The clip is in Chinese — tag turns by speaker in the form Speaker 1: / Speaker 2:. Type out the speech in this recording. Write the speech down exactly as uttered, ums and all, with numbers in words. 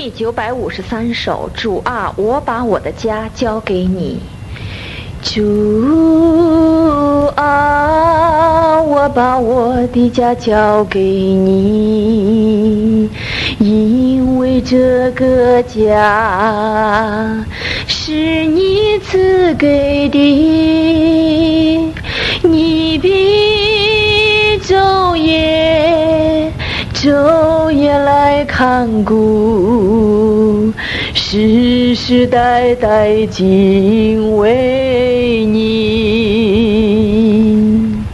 Speaker 1: 第九百五十三首，主啊，我把我的家交给你。主啊，我把我的家交给你，因为这个家是你赐给的，你必昼夜昼夜来看顾，世世代代敬畏你。